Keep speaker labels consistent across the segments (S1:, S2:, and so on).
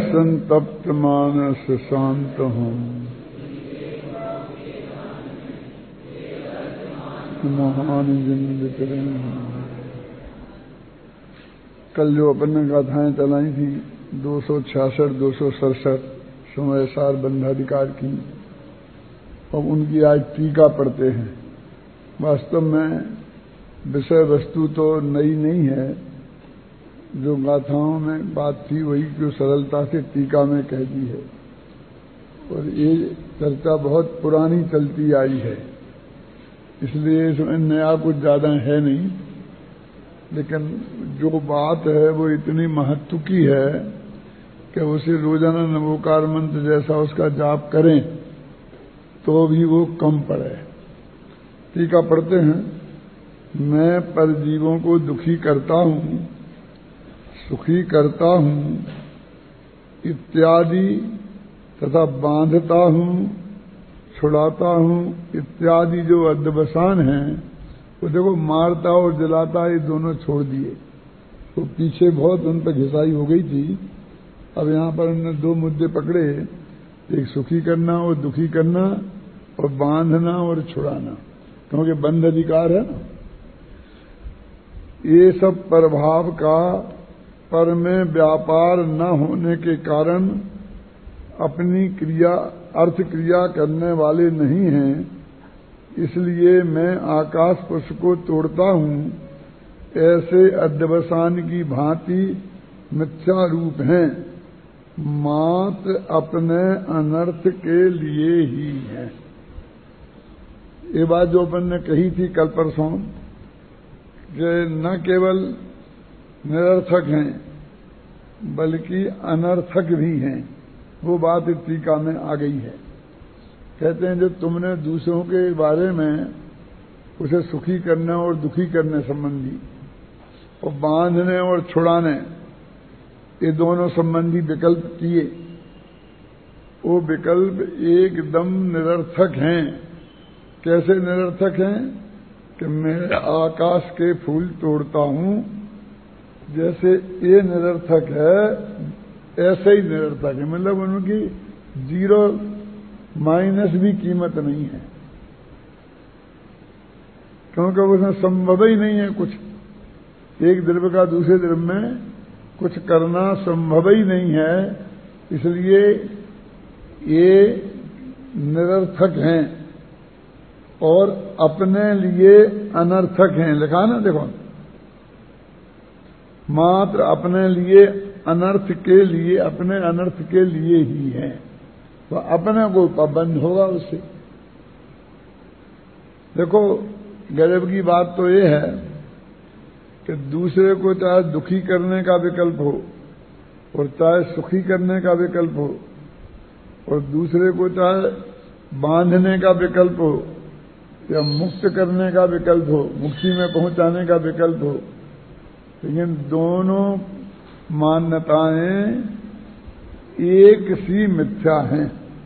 S1: संतप्त मानस शांत हूँ, महान जिंद करें। कल जो अपन ने गाथाएं चलाई थी 266 267 समय सार बंधाधिकार की, और उनकी आज टीका पढ़ते हैं। वास्तव में विषय वस्तु तो नई नहीं है, जो गाथाओं में बात थी वही जो सरलता से टीका में कह दी है, और ये चर्चा बहुत पुरानी चलती आई है, इसलिए इसमें नया कुछ ज्यादा है नहीं। लेकिन जो बात है वो इतनी महत्व की है कि उसे रोजाना नवोकार मंत्र जैसा उसका जाप करें तो भी वो कम पड़े। टीका पढ़ते हैं। मैं परजीवों को दुखी करता हूँ, सुखी करता हूँ इत्यादि तथा बांधता हूँ, छुड़ाता हूँ इत्यादि जो अध्यवसान हैं, वो देखो मारता और जलाता ये दोनों छोड़ दिए। तो पीछे बहुत उन पर घिसाई हो गई थी। अब यहाँ पर उन्होंने दो मुद्दे पकड़े, एक सुखी करना और दुखी करना, और बांधना और छुड़ाना, क्योंकि बंध अधिकार है ना। ये सब प्रभाव का पर में व्यापार न होने के कारण अपनी क्रिया अर्थ क्रिया करने वाले नहीं हैं, इसलिए मैं आकाश पुष्प को तोड़ता हूँ। ऐसे अध्यवसान की भांति मिथ्या रूप हैं, मात्र अपने अनर्थ के लिए ही है। ये बात जो अपन ने कही थी कल परसों कि न केवल निरर्थक हैं बल्कि अनर्थक भी हैं, वो बात इस टीका में आ गई है। कहते हैं जो तुमने दूसरों के बारे में उसे सुखी करने और दुखी करने संबंधी और बांधने और छुड़ाने ये दोनों संबंधी विकल्प किए, वो विकल्प एकदम निरर्थक हैं। कैसे निरर्थक हैं कि मैं आकाश के फूल तोड़ता हूं, जैसे ये निरर्थक है ऐसे ही निरर्थक है। मतलब उनकी जीरो माइनस भी कीमत नहीं है, क्योंकि उसमें संभव ही नहीं है कुछ। एक द्रव्य का दूसरे द्रव्य में कुछ करना संभव ही नहीं है, इसलिए ये निरर्थक हैं और अपने लिए अनर्थक हैं। लिखा ना, देखो, मात्र अपने लिए अनर्थ के लिए, अपने अनर्थ के लिए ही है, तो अपने को पाबंद होगा उससे। देखो गजब की बात तो ये है कि दूसरे को चाहे दुखी करने का विकल्प हो और चाहे सुखी करने का विकल्प हो, और दूसरे को चाहे बांधने का विकल्प हो या मुक्त करने का विकल्प हो, मुक्ति में पहुंचाने का विकल्प हो, लेकिन दोनों मान्यताएं एक सी मिथ्या हैं।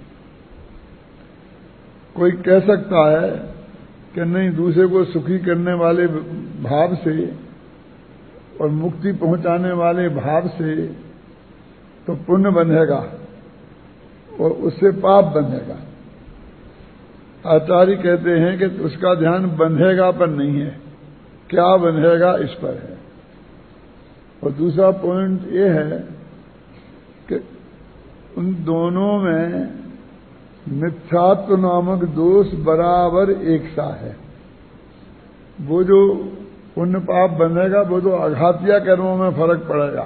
S1: कोई कह सकता है कि नहीं, दूसरे को सुखी करने वाले भाव से और मुक्ति पहुंचाने वाले भाव से तो पुण्य बंधेगा और उससे पाप बंधेगा। आचार्य कहते हैं कि उसका ध्यान बंधेगा पर नहीं है, क्या बंधेगा इस पर है। और दूसरा पॉइंट ये है कि उन दोनों में मिथ्यात्व नामक दोष बराबर एक सा है। वो जो पुण्य पाप बनेगा वो तो आघातिया कर्मों में फर्क पड़ेगा,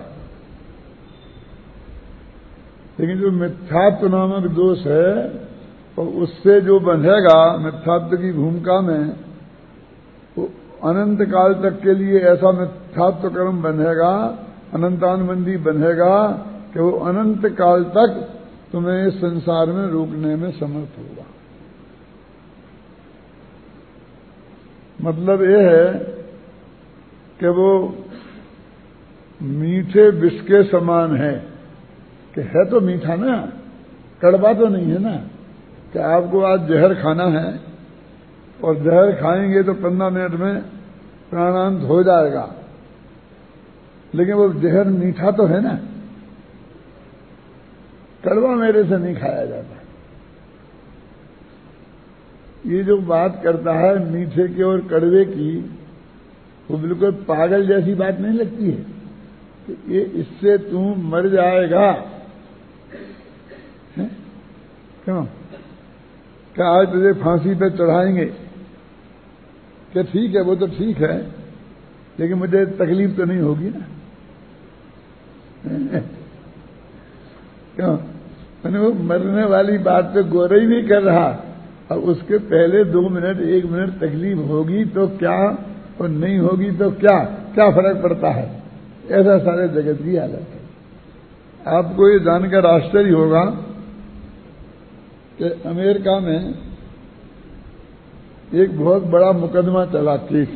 S1: लेकिन जो मिथ्यात्व नामक दोष है और उससे जो बंधेगा मिथ्यात्व की भूमिका में, वो अनंत काल तक के लिए ऐसा मिथ्यात्व कर्म बंधेगा, अनंतानुबंधी बंधेगा कि वो अनंत काल तक तुम्हें इस संसार में रोकने में समर्थ होगा। मतलब ये है कि वो मीठे विष के समान है, कि है तो मीठा ना, कड़वा तो नहीं है ना। कि आपको आज जहर खाना है और जहर खाएंगे तो 15 मिनट में प्राणांत हो जाएगा, लेकिन वो जहर मीठा तो है ना। कड़वा मेरे से नहीं खाया जाता। ये जो बात करता है मीठे के और कड़वे की, वो बिल्कुल पागल जैसी बात नहीं लगती है कि ये इससे तू मर जाएगा। क्यों? क्या आज तुझे फांसी पे चढ़ाएंगे? क्या ठीक है, वो तो ठीक है, लेकिन मुझे तकलीफ तो नहीं होगी ना। क्यों? मैंने वो मरने वाली बात पे गौर ही नहीं कर रहा। अब उसके पहले 2 मिनट 1 मिनट तकलीफ होगी तो क्या, और नहीं होगी तो क्या, क्या फर्क पड़ता है? ऐसा सारे जगत की हालत है। आपको ये जानकर आश्चर्य होगा कि अमेरिका में एक बहुत बड़ा मुकदमा चला, केस,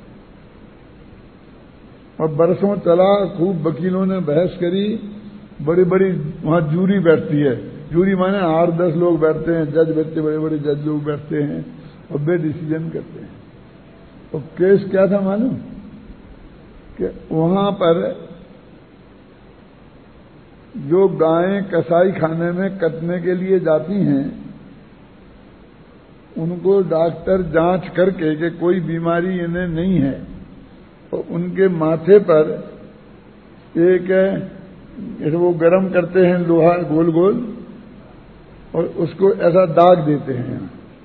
S1: और बरसों चला। खूब वकीलों ने बहस करी, बड़ी बड़ी वहां जूरी बैठती है। जूरी माने 8-10 लोग बैठते हैं, जज बैठते, बड़े बड़े जज लोग बैठते हैं और वे डिसीजन करते हैं। तो केस क्या था मालूम? कि वहां पर जो गायें कसाई खाने में कटने के लिए जाती हैं, उनको डॉक्टर जांच करके कि कोई बीमारी इन्हें नहीं है, तो उनके माथे पर एक वो गरम करते हैं लोहा गोल गोल, और उसको ऐसा दाग देते हैं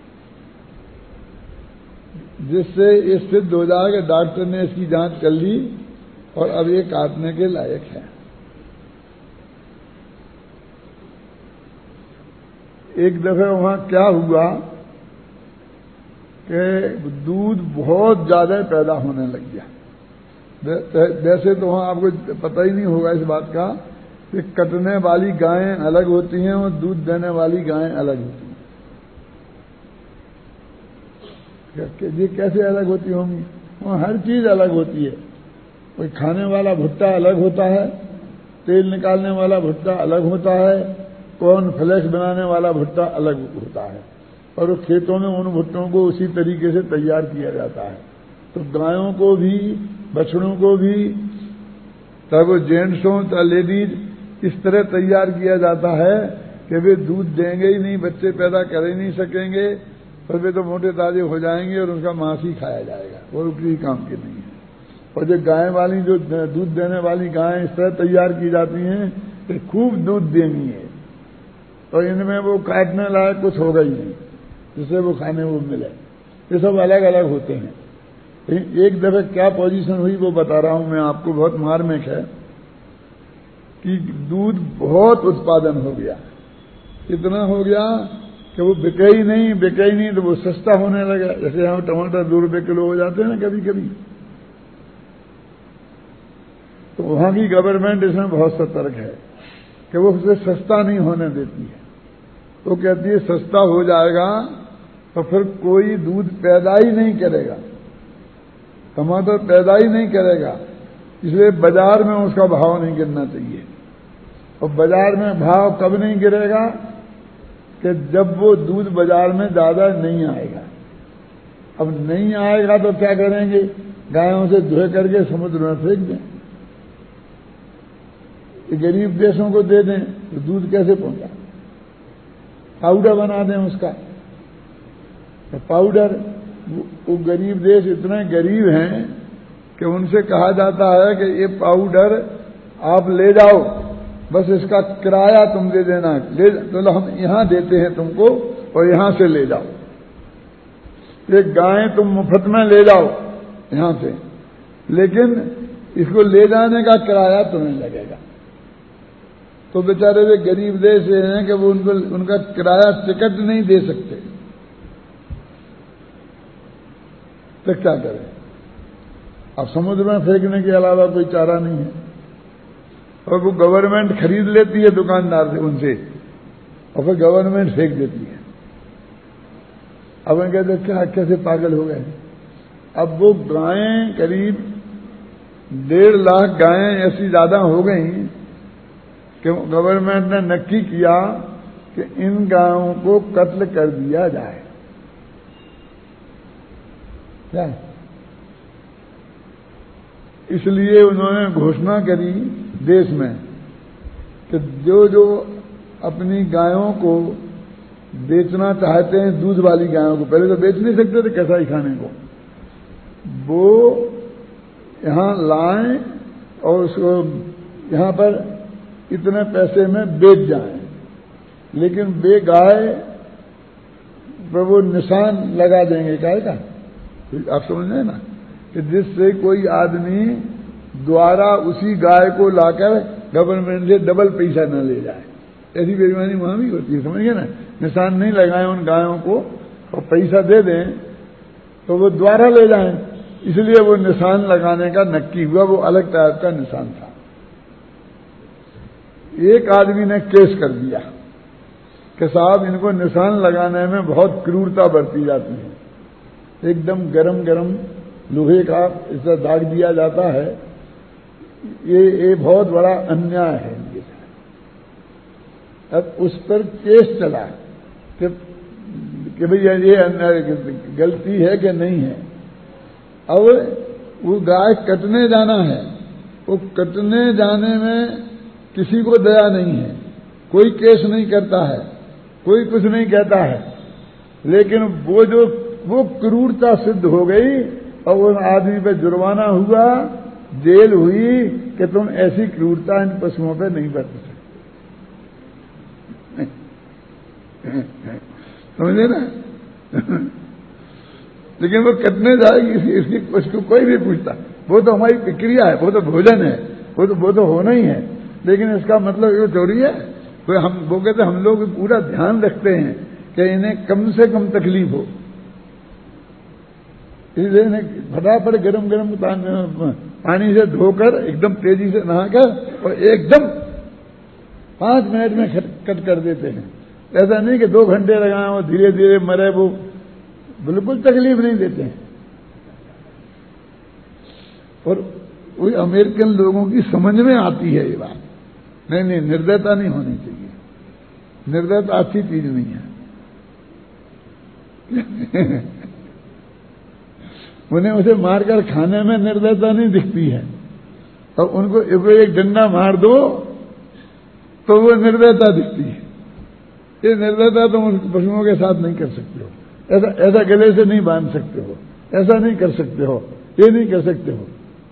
S1: जिससे ये सिद्ध हो जाए कि डॉक्टर ने इसकी जांच कर ली और अब ये काटने के लायक है। एक दफे वहां क्या हुआ कि दूध बहुत ज्यादा पैदा होने लग गया। वैसे तो वहां आपको पता ही नहीं होगा इस बात का कि कटने वाली गायें अलग होती हैं और दूध देने वाली गायें अलग होती हैं। ये कैसे अलग होती होंगी? वहां हर चीज अलग होती है। कोई खाने वाला भुट्टा अलग होता है, तेल निकालने वाला भुट्टा अलग होता है, कॉर्न फ्लेक्स बनाने वाला भुट्टा अलग होता है, और वो खेतों में उन भुट्टों को उसी तरीके से तैयार किया जाता है। तो गायों को भी, बछड़ों को भी, चाहे वो जेंट्स हों चाहे लेडीज, इस तरह तैयार किया जाता है कि वे दूध देंगे ही नहीं, बच्चे पैदा कर ही नहीं सकेंगे, और वे तो मोटे ताजे हो जाएंगे और उनका मांस ही खाया जाएगा, वो किसी काम की नहीं है। और जो गाय वाली, जो दूध देने वाली गायें इस तरह तैयार की जाती हैं कि खूब दूध देनी है, और इनमें वो काटने लायक कुछ होगा ही नहीं जिससे वो खाने वो मिले। ये सब अलग अलग होते हैं। एक दफे क्या पोजीशन हुई वो बता रहा हूं मैं आपको, बहुत मार्मिक है कि दूध बहुत उत्पादन हो गया, इतना हो गया कि वो बिके ही नहीं, तो वो सस्ता होने लगा। जैसे हम टमाटर 2 रुपए किलो हो जाते हैं ना कभी कभी, तो वहां की गवर्नमेंट इसमें बहुत सतर्क है कि वो उसे सस्ता नहीं होने देती है। तो कहती है सस्ता हो जाएगा तो फिर कोई दूध पैदा ही नहीं करेगा, टमाटर पैदा ही नहीं करेगा, इसलिए बाजार में उसका भाव नहीं गिरना चाहिए। और बाजार में भाव कब नहीं गिरेगा? कि जब वो दूध बाजार में ज्यादा नहीं आएगा। अब नहीं आएगा तो क्या करेंगे? गायों से धुए करके समुद्र में फेंक दें, गरीब देशों को दे दें, तो दूध कैसे पहुंचा? पाउडर बना दें उसका। तो पाउडर, वो गरीब देश इतने गरीब हैं कि उनसे कहा जाता है कि ये पाउडर आप ले जाओ, बस इसका किराया तुम दे देना, तो हम यहां देते हैं तुमको और यहां से ले जाओ। एक गाय तुम मुफ्त में ले जाओ यहां से, लेकिन इसको ले जाने का किराया तुम्हें लगेगा। तो बेचारे वे गरीब देश हैं कि वो उनका किराया टिकट नहीं दे सकते, तो क्या करें? अब समुद्र में फेंकने के अलावा कोई चारा नहीं है। और वो गवर्नमेंट खरीद लेती है दुकानदार से उनसे, और फिर गवर्नमेंट फेंक देती है। अब हम कहते क्या, कैसे पागल हो गए? अब वो गायें करीब 1.5 लाख गायें ऐसी ज्यादा हो गई कि गवर्नमेंट ने नक्की किया कि इन गायों को कत्ल कर दिया जाए। क्या? इसलिए उन्होंने घोषणा करी देश में कि जो जो अपनी गायों को बेचना चाहते हैं, दूध वाली गायों को, पहले तो बेच नहीं सकते थे कैसा ही खाने को, वो यहां लाएं और उसको यहां पर इतने पैसे में बेच जाएं, लेकिन वे गाय पर वो निशान लगा देंगे गाय का, आप समझ रहे हैं ना, कि जिससे कोई आदमी द्वारा उसी गाय को लाकर गवर्नमेंट से डबल पैसा न ले जाए। ऐसी बेईमानी वहां भी होती है, समझ गए ना। निशान नहीं लगाए उन गायों को और पैसा दे दें तो वो द्वारा ले जाएं, इसलिए वो निशान लगाने का नक्की हुआ, वो अलग टाइप का निशान था। एक आदमी ने केस कर दिया कि साहब इनको निशान लगाने में बहुत क्रूरता बरती जाती है, एकदम गरम गरम लोहे का इससे दाग दिया जाता है, ये बहुत बड़ा अन्याय है इनके साथ। अब उस पर केस चला कि भैया ये अन्याय गलती है कि नहीं है। अब वो गाय कटने जाना है, वो कटने जाने में किसी को दया नहीं है, कोई केस नहीं करता है, कोई कुछ नहीं कहता है, लेकिन वो क्रूरता सिद्ध हो गई और उस आदमी पे जुर्माना हुआ, जेल हुई कि तुम ऐसी क्रूरता इन पशुओं पे नहीं बरत सकते। समझे ना। लेकिन वो कटने जाएगी इसकी उसको कोई नहीं पूछता, वो तो हमारी प्रक्रिया है, वो तो भोजन है, वो तो होना ही है। लेकिन इसका मतलब ये थोड़ी है वो कहते हम लोग पूरा ध्यान रखते हैं कि इन्हें कम से कम तकलीफ हो, इसलिए इन्हें फटाफट गरम गरम पानी से धोकर एकदम तेजी से नहाकर और एकदम 5 मिनट में कट कर देते हैं। ऐसा नहीं कि 2 घंटे लगाए और धीरे धीरे मरे, वो बिल्कुल तकलीफ नहीं देते हैं। और वो अमेरिकन लोगों की समझ में आती है ये बात, नहीं निर्दयता नहीं होनी चाहिए, निर्दयता अच्छी चीज नहीं है। उन्हें उसे मारकर खाने में निर्दयता नहीं दिखती है, और उनको एक डंडा मार दो तो वो निर्दयता दिखती है। ये निर्दयता तुम उन पशुओं के साथ नहीं कर सकते हो, ऐसा गले से नहीं बांध सकते हो, ऐसा नहीं कर सकते हो, ये नहीं कर सकते हो।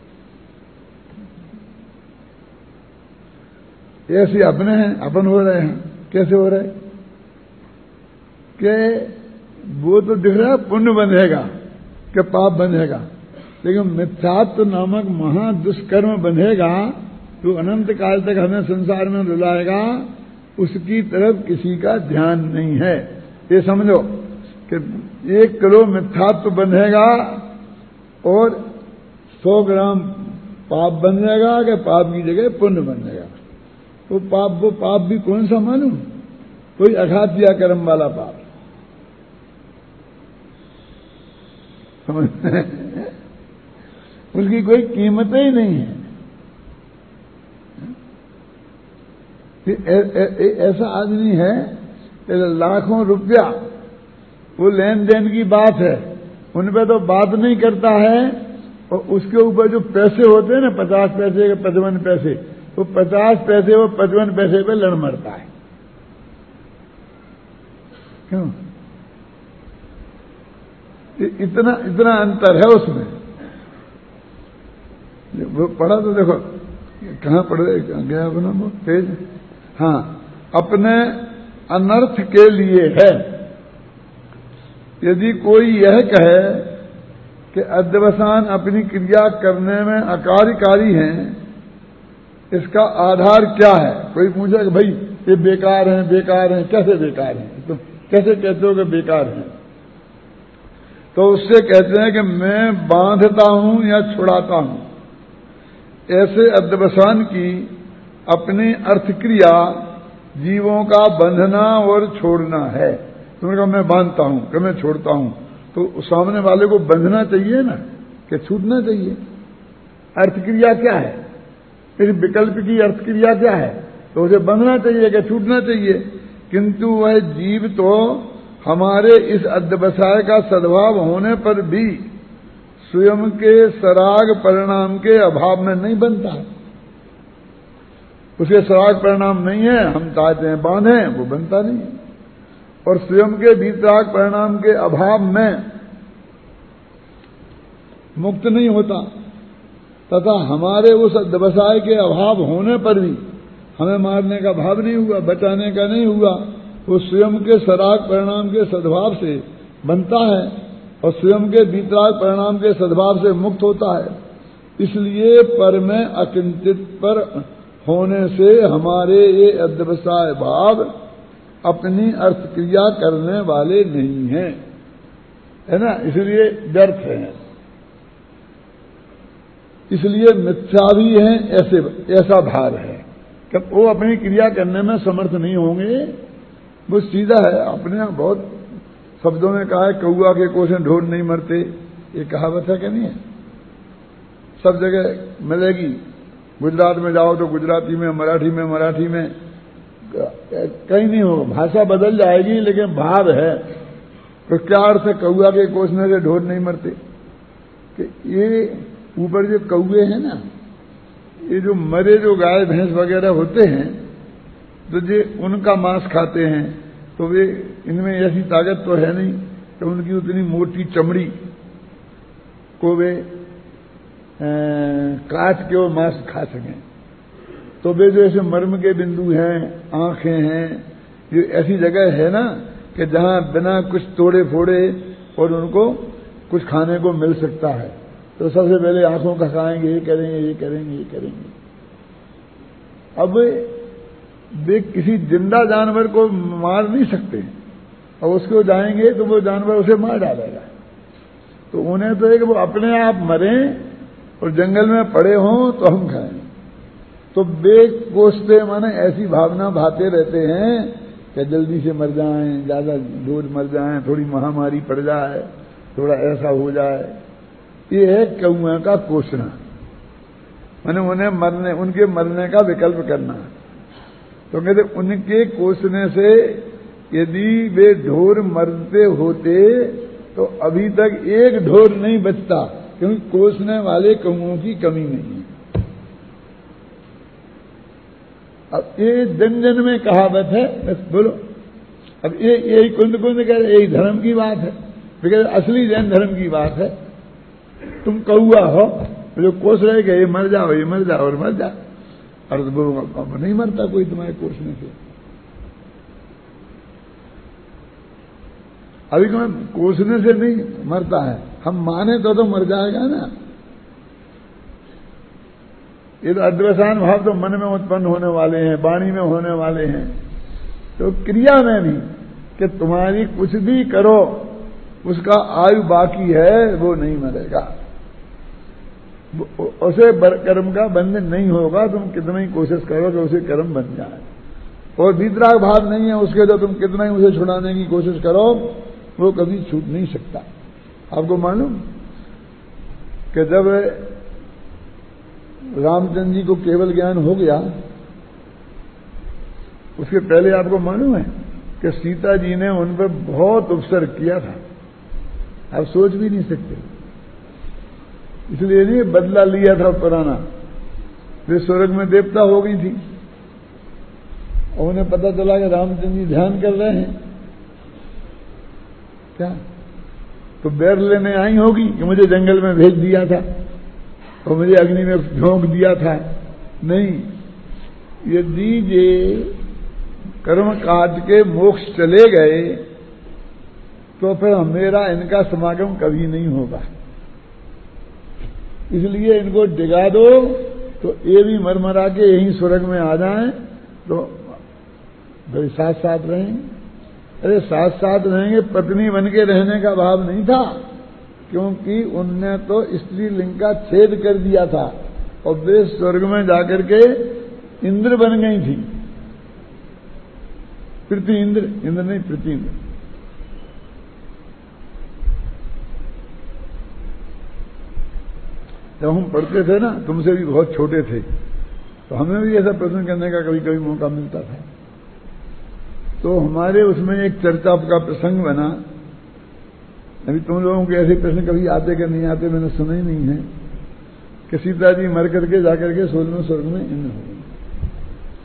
S1: ऐसे अपने हैं, अपन हो रहे हैं, कैसे हो रहे कि वो तो दिख रहा है पुण्य बंधेगा कि पाप बंधेगा, लेकिन मिथ्यात्व नामक महा दुष्कर्म बंधेगा तो अनंत काल तक हमें संसार में रुलाएगा, उसकी तरफ किसी का ध्यान नहीं है। ये समझो कि 1 किलो मिथ्यात्व बंधेगा और 100 ग्राम पाप बन जाएगा कि पाप की जगह पुण्य बन जाएगा। वो पाप भी कौन सा मालूम, कोई अघातिया कर्म वाला पाप, उसकी कोई कीमत ही नहीं है। ऐसा आदमी है लाखों रुपया वो लेन देन की बात है, उन पे तो बात नहीं करता है, और उसके ऊपर जो पैसे होते हैं ना 50 पैसे के 55 पैसे, वो 50 पैसे वो 55 पैसे पे लड़ मरता है। क्यों? इतना अंतर है उसमें। वो पढ़ा तो देखो कहां पढ़ गया अपना वो पेज, हाँ, अपने अनर्थ के लिए है। यदि कोई यह कहे कि अध्यवसान अपनी क्रिया करने में अकार्यकारी हैं, इसका आधार क्या है? कोई पूछे कि भाई ये बेकार हैं, कैसे बेकार हैं, तो कैसे कहते हो कि बेकार हैं? तो उससे कहते हैं कि मैं बांधता हूं या छुड़ाता हूं। ऐसे अध्यवसान की अपनी अर्थक्रिया जीवों का बंधना और छोड़ना है। तुमने कहा मैं बांधता हूं, कि मैं छोड़ता हूं, तो सामने वाले को बंधना चाहिए ना, कि छूटना चाहिए। अर्थक्रिया क्या है? फिर विकल्प की अर्थक्रिया क्या है? तो उसे बंधना चाहिए कि छूटना चाहिए। किंतु वह जीव तो हमारे इस अध्यवसाय का सद्भाव होने पर भी स्वयं के सराग परिणाम के अभाव में नहीं बनता है। उसके सराग परिणाम नहीं है, हम चाहते हैं बांधें, वो बनता नहीं है। और स्वयं के वीतराग परिणाम के अभाव में मुक्त नहीं होता, तथा हमारे उस व्यवसाय के अभाव होने पर भी हमें मारने का भाव नहीं हुआ, बचाने का नहीं हुआ। वो स्वयं के सराग परिणाम के सद्भाव से बनता है और स्वयं के वीतराग परिणाम के सद्भाव से मुक्त होता है। इसलिए पर में अकिंचित पर होने से हमारे ये अध्यवसाय भाव अपनी अर्थ क्रिया करने वाले नहीं हैं, है ना, इसलिए व्यर्थ हैं, इसलिए मिथ्या भी हैं। ऐसा भाव है कि वो अपनी क्रिया करने में समर्थ नहीं होंगे। वो सीधा है, अपने बहुत शब्दों में कहा है, कौआ के कोस में ढोर नहीं मरते, ये कहावत है कि नहीं है? सब जगह मिलेगी। गुजरात में जाओ तो गुजराती में, मराठी में कहीं नहीं हो, भाषा बदल जाएगी लेकिन भाव है। तो क्या अर्थ है कौआ के कोसने से ढोर नहीं मरते? कि ये ऊपर जो कौए हैं ना, ये जो मरे जो गाय भैंस वगैरह होते हैं, तो ये उनका मांस खाते हैं, तो वे इनमें ऐसी ताकत तो है नहीं कि उनकी उतनी मोटी चमड़ी को वे काट के वो मांस खा सकें। तो वे जो ऐसे मर्म के बिंदु हैं, आंखें हैं, ये ऐसी जगह है ना कि जहां बिना कुछ तोड़े फोड़े और उनको कुछ खाने को मिल सकता है। तो सबसे पहले आंखों का खाएंगे, ये करेंगे। अब वे किसी जिंदा जानवर को मार नहीं सकते, और उसको जाएंगे तो वो जानवर उसे मार डालेगा। तो उन्हें तो एक वो अपने आप मरें और जंगल में पड़े हों तो हम खाएं। तो वे कोसते माने ऐसी भावना भाते रहते हैं कि जल्दी से मर जाएं, ज्यादा दूर मर जाएं, थोड़ी महामारी पड़ जाए, थोड़ा ऐसा हो जाए। ये है कौआ का कोसना, माने उनके मरने का विकल्प करना। तो कहते उनके कोसने से यदि वे ढोर मरते होते तो अभी तक एक ढोर नहीं बचता, क्योंकि कोसने वाले कौओं की कमी नहीं है। अब ये जन जन में कहावत है, बस बोलो। अब ये यही कुंद कह रहे, यही धर्म की बात है, बिकॉज असली जैन धर्म की बात है। तुम कौआ हो जो कोस रहे कि ये मर जाओ और मर जा, और तो नहीं मरता कोई तुम्हारे कोसने से। अभी कोसने से नहीं मरता है, हम माने तो मर जाएगा ना। ये तो अद्वैसान भाव तो मन में उत्पन्न होने वाले हैं, वाणी में होने वाले हैं, तो क्रिया में भी कि तुम्हारी कुछ भी करो उसका आयु बाकी है, वो नहीं मरेगा, उसे कर्म का बंधन नहीं होगा। तुम कितना ही कोशिश करो कि उसे कर्म बन जाए, और वीतराग भाव नहीं है उसके, तो तुम कितना ही उसे छुड़ाने की कोशिश करो वो कभी छूट नहीं सकता। आपको मालूम कि जब रामचंद्र जी को केवल ज्ञान हो गया, उसके पहले आपको मालूम है कि सीता जी ने उन पर बहुत उपसर्ग किया था, आप सोच भी नहीं सकते। इसलिए नहीं बदला लिया था पुराना, वे स्वर्ग में देवता हो गई थी और उन्हें पता चला कि रामचंद्र जी ध्यान कर रहे हैं क्या, तो बैर लेने आई होगी कि मुझे जंगल में भेज दिया था और मुझे अग्नि में झोंक दिया था। नहीं, यदि ये कर्म काट के मोक्ष चले गए तो फिर मेरा इनका समागम कभी नहीं होगा। इसलिए इनको डिगा दो तो ये भी मरमरा के यहीं स्वर्ग में आ जाएं, तो भाई साथ साथ रहेंगे। अरे साथ साथ रहेंगे, पत्नी बन के रहने का भाव नहीं था, क्योंकि उनने तो स्त्री लिंग का छेद कर दिया था और वे स्वर्ग में जाकर के इंद्र बन गई थी। पृथ्वी इंद्र नहीं, पृथ्वी इंद्र। जब हम पढ़ते थे ना, तुमसे भी बहुत छोटे थे, तो हमें भी ऐसा प्रश्न करने का कभी कभी मौका मिलता था। तो हमारे उसमें एक चर्चा का प्रसंग बना, अभी तुम लोगों के ऐसे प्रश्न कभी आते कि नहीं आते मैंने सुना ही नहीं है, कि सीता जी मर करके जाकर के 16वें स्वर्ग में इंद्र हो गई।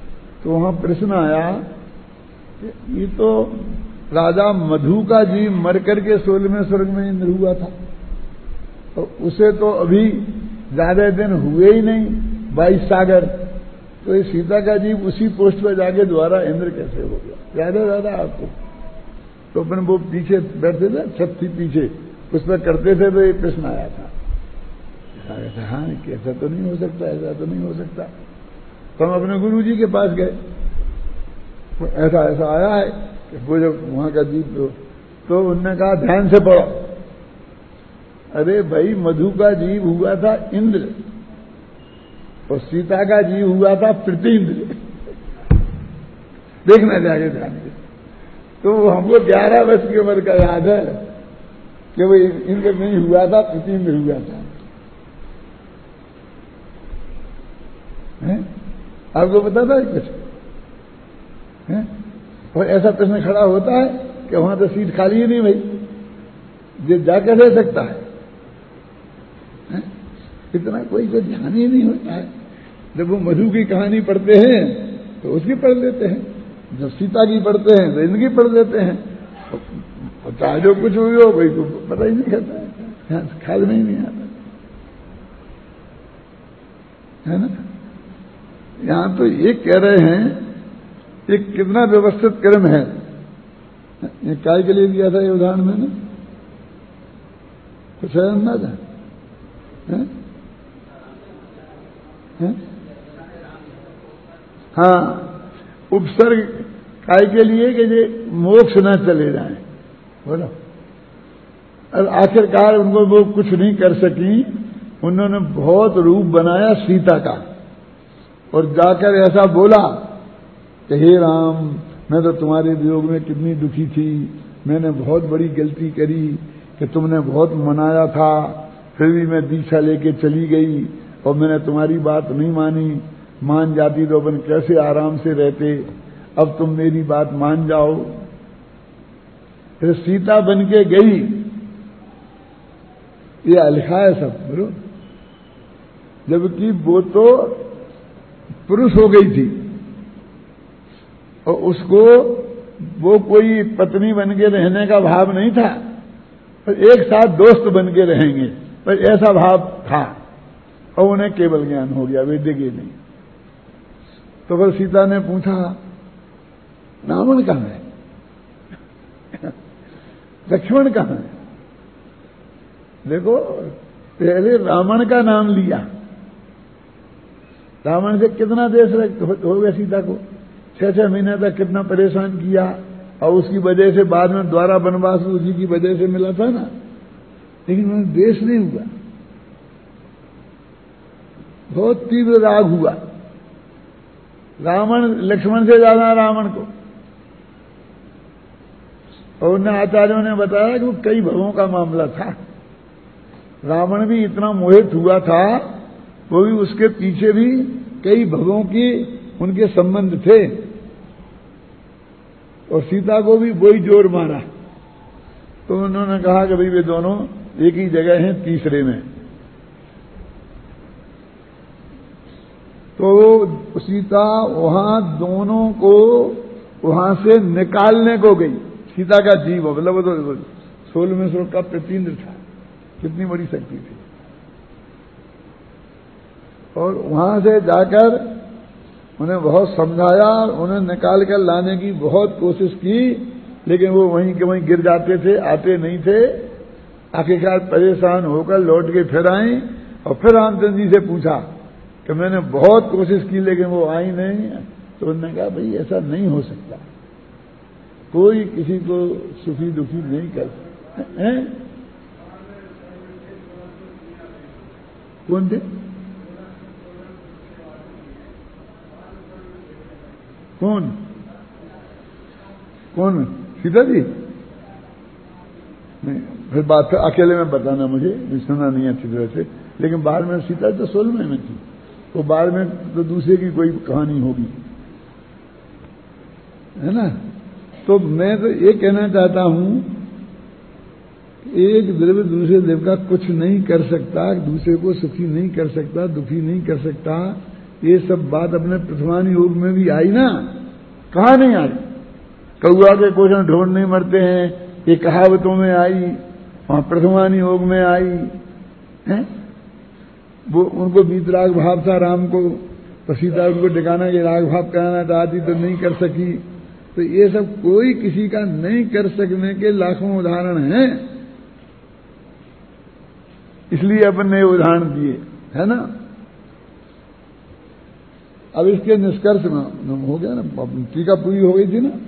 S1: तो वहां प्रश्न आया कि ये तो राजा मधु का जीव मर करके 16वें स्वर्ग में इंद्र हुआ था, तो उसे तो अभी ज्यादा दिन हुए ही नहीं 22 सागर, तो ये सीता का जीव उसी पोस्ट पर जाके दोबारा इंद्र कैसे हो गया? ज्यादा आपको तो अपन वो पीछे बैठते थे, छत थी पीछे, उस पर करते थे, तो ये प्रश्न आया था। हाँ कैसा तो नहीं हो सकता, ऐसा तो नहीं हो सकता। तो हम अपने गुरु जी के पास गए, तो ऐसा आया है कि वो जब वहां का जीव, तो उन्होंने कहा ध्यान से पढ़ो। अरे भाई, मधु का जीव हुआ था इंद्र और सीता का जीव हुआ था प्रतीन्द्र। देखना जाके ध्यान से। तो हमको 11 वर्ष की उम्र का याद है कि वो इंद्र नहीं हुआ था, प्रतीन्द्र हुआ था। आपको पता था कुछ है? और ऐसा प्रश्न खड़ा होता है कि वहां तो सीट खाली ही नहीं भाई, ये जाकर रह सकता है? इतना कोई तो ध्यान ही नहीं होता है। जब वो मधु की कहानी पढ़ते हैं तो उसकी पढ़ लेते हैं, जब सीता की पढ़ते हैं तो इनकी पढ़ लेते हैं, तो चाहे जो कुछ हुई हो भाई को पता ही नहीं करता है, ख्याल में ही नहीं आता है ना। यहां तो ये कह रहे हैं ये कितना व्यवस्थित कर्म है। ये काय के लिए दिया था ये उदाहरण मैंने, कुछ है अंदाजा? हाँ, उपसर्ग काय के लिए कि ये मोक्ष न चले जाएं, बोलो। और आखिरकार उनको वो कुछ नहीं कर सकी, उन्होंने बहुत रूप बनाया सीता का और जाकर ऐसा बोला कि हे राम, मैं तो तुम्हारे वियोग में कितनी दुखी थी, मैंने बहुत बड़ी गलती करी कि तुमने बहुत मनाया था, फिर भी मैं दीक्षा लेके चली गई और मैंने तुम्हारी बात नहीं मानी। मान जाती तो अपन कैसे आराम से रहते, अब तुम मेरी बात मान जाओ। फिर सीता बन के गई, ये लिखा है सब बोलो, जबकि वो तो पुरुष हो गई थी और उसको वो कोई पत्नी बन के रहने का भाव नहीं था, पर एक साथ दोस्त बन के रहेंगे, पर ऐसा भाव था और उन्हें केवल ज्ञान हो गया, वेद्य नहीं। तो फिर सीता ने पूछा रावण कहां है, लक्ष्मण कहां है? देखो, पहले रावण का नाम लिया, रावण से कितना देश हो गया सीता को, 6-6 महीने तक कितना परेशान किया, और उसकी वजह से बाद में द्वारा वनवास उसी की वजह से मिला था ना, लेकिन उन्हें देश नहीं हुआ, बहुत तीव्र राग हुआ रावण लक्ष्मण से ज्यादा रावण को। और उन आचार्यों ने बताया कि वो कई भवों का मामला था, रावण भी इतना मोहित हुआ था, वो भी उसके पीछे भी कई भवों की उनके संबंध थे, और सीता को भी वही जोर मारा। तो उन्होंने कहा कि भाई वे दोनों एक ही जगह हैं, तीसरे में। तो सीता वहां दोनों को वहां से निकालने को गई, सीता का जीव, मतलब वो तो 16वें स्वर्ग का प्रतीन्द्र था, कितनी बड़ी शक्ति थी। और वहां से जाकर उन्हें बहुत समझाया, उन्हें निकाल कर लाने की बहुत कोशिश की, लेकिन वो वहीं के वहीं गिर जाते थे, आते नहीं थे। आखिरकार परेशान होकर लौट के फिर आई, और फिर रामचंद्र जी से पूछा कि मैंने बहुत कोशिश की लेकिन वो आई नहीं। तो उन्होंने कहा भाई ऐसा नहीं हो सकता, कोई किसी को सुखी दुखी नहीं कर सकता। कौन थे? कौन कौन? सीता जी? नहीं, फिर बात अकेले में बताना मुझे, सुना नहीं अच्छी तरह से। लेकिन बाद में सीता तो 16 में थी, तो बाद में तो दूसरे की कोई कहानी होगी, है ना। तो मैं तो ये कहना चाहता हूं, एक द्रव्य दूसरे द्रव्य का कुछ नहीं कर सकता, दूसरे को सुखी नहीं कर सकता, दुखी नहीं कर सकता, ये सब बात अपने प्रथमान योग में भी आई ना, कहाँ नहीं आई। कौआ के कोशन ढोंढ नहीं मरते हैं, ये कहावतों में आई, वहां प्रथमान योग में आई है। वो उनको बीतराग भाव था राम को, तो सीता उनको ठिकाना के राग भाव कराना चाहती तो नहीं कर सकी। तो ये सब कोई किसी का नहीं कर सकने के लाखों उदाहरण हैं, इसलिए अपन ने उदाहरण दिए है ना। अब इसके निष्कर्ष में हो गया ना, टीका पूरी हो गई थी ना।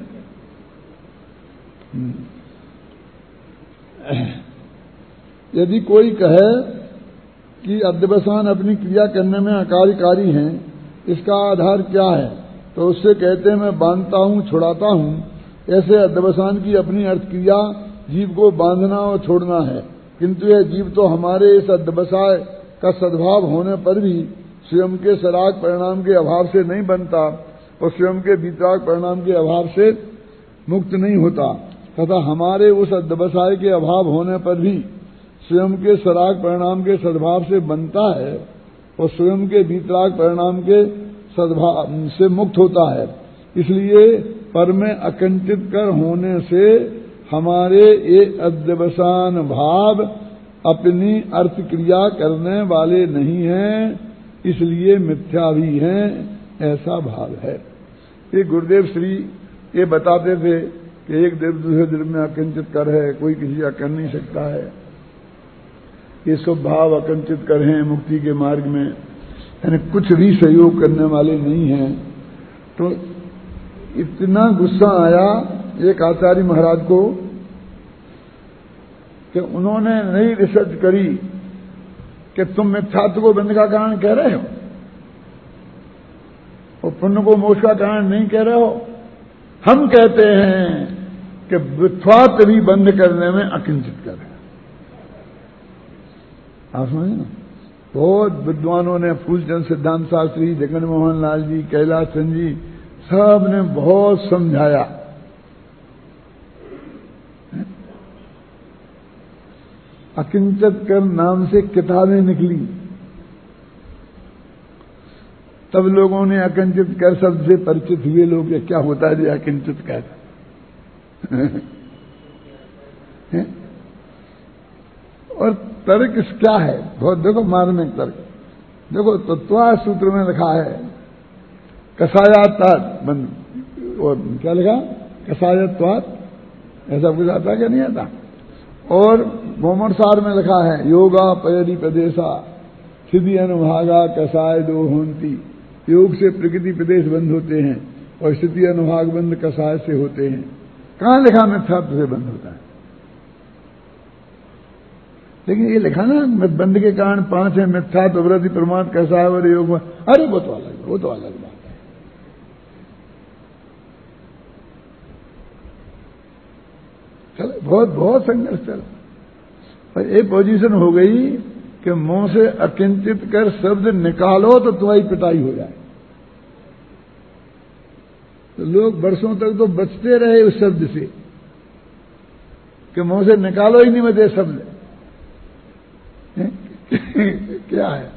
S1: यदि कोई कहे कि अध्यवसान अपनी क्रिया करने में अकार्यकारी हैं, इसका आधार क्या है, तो उससे कहते हैं मैं बांधता हूं छुड़ाता हूं। ऐसे अध्यवसान की अपनी अर्थ क्रिया जीव को बांधना और छोड़ना है, किंतु यह जीव तो हमारे इस अध्यवसाय का सद्भाव होने पर भी स्वयं के सराग परिणाम के अभाव से नहीं बनता और स्वयं के वितराग परिणाम के अभाव से मुक्त नहीं होता, तथा हमारे उस अध्यवसाय के अभाव होने पर भी स्वयं के सराग परिणाम के सद्भाव से बनता है और स्वयं के वितराग परिणाम के सद्भाव से मुक्त होता है। इसलिए पर में अकंचित कर होने से हमारे ये अध्यवसान भाव अपनी अर्थ क्रिया करने वाले नहीं हैं, इसलिए मिथ्या भी हैं, ऐसा भाव है। ये गुरुदेव श्री ये बताते थे कि एक द्रव्य दूसरे द्रव्य में अकंचित कर है, कोई किसी का कर नहीं सकता है। ये सब भाव अकंचित कर हैं मुक्ति के मार्ग में, यानी कुछ भी सहयोग करने वाले नहीं हैं। तो इतना गुस्सा आया एक आचार्य महाराज को कि उन्होंने नई रिसर्च करी कि तुम मिथ्यात्व को बंध का कारण कह रहे हो और पुण्य को मोक्ष का कारण नहीं कह रहे हो। हम कहते हैं कि विथ्वात भी बंद करने में अकिंचित कर है। आप समझे ना, बहुत विद्वानों ने, फूलचंद सिद्धांत शास्त्री, जगन मोहन लाल जी, कैलाश चंद जी, सब ने बहुत समझाया। अकिंचित कर नाम से किताबें निकली, तब लोगों ने अकिंचित कर शब्द से परिचित हुए लोग, ये क्या होता है अकिंचित कर और तर्क क्या है, बहुत देखो मार्मिक तर्क देखो। तत्वा सूत्र में लिखा है कसायात्वात् बंद, और क्या लिखा, कसायत्वात्, ऐसा कुछ आता क्या नहीं आता। और मोमरसार में लिखा है योगा पयरी प्रदेशा सिद्धि अनुभागा कसाय दो होंती। योग से प्रकृति प्रदेश बंद होते हैं और स्थिति अनुभाग बंद कसाय से होते हैं। कहां लिखा मिथ्यात्व से बंद होता है? लेकिन ये लिखा ना बंद के कारण 5 है, मिथ्यात्व, वृद्धि, प्रमाद, कसाय और योग। अरे वो तो अलग बात है। चलो बहुत संघर्ष चला, पर एक पोजीशन हो गई कि मुंह से अकिंचित कर शब्द निकालो तो तुम्हारी पिटाई हो जाए। तो लोग वर्षों तक तो बचते रहे उस शब्द से कि मुंह से निकालो ही नहीं मत शब्द। क्या है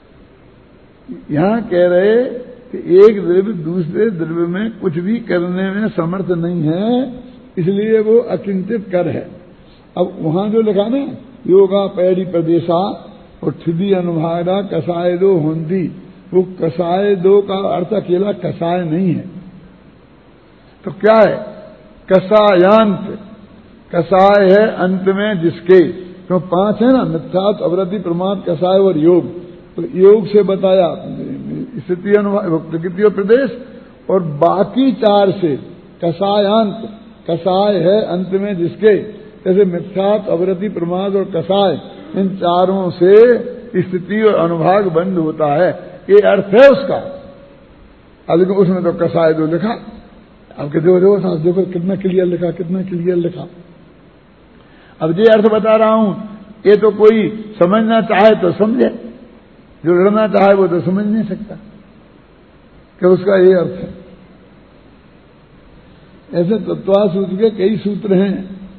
S1: यहां कह रहे कि एक द्रव्य दूसरे द्रव्य में कुछ भी करने में समर्थ नहीं है, इसलिए वो अकिंचित कर है। अब वहां जो लिखा ना योगा पैरी प्रदेशा और ठिदी अनुभागा कसाय दो होंदी, वो कसाय दो का अर्थ अकेला कसाय नहीं है। तो क्या है? कसायांत, कसाय है अंत में जिसके, तो 5 है ना, मिथ्यात्व, अवृद्धि, प्रमाद, कसाय और योग। तो योग से बताया स्थिति अनुभाग प्रकृति और प्रदेश, और बाकी 4 से कसायांत, कसाय है अंत में जिसके, जैसे मिथ्यात्व, अवृद्धि, प्रमाद और कसाय, इन 4 से स्थिति और अनुभाग बंद होता है। ये अर्थ है उसका। अब लेकिन उसमें तो कसाय दो लिखा। अब देखो कितना क्लियर लिखा, कितना क्लियर लिखा। अब ये अर्थ बता रहा हूं, ये तो कोई समझना चाहे तो समझे, जो लड़ना चाहे वो तो समझ नहीं सकता कि उसका ये अर्थ है। ऐसे तत्वा सूत्र के कई सूत्र हैं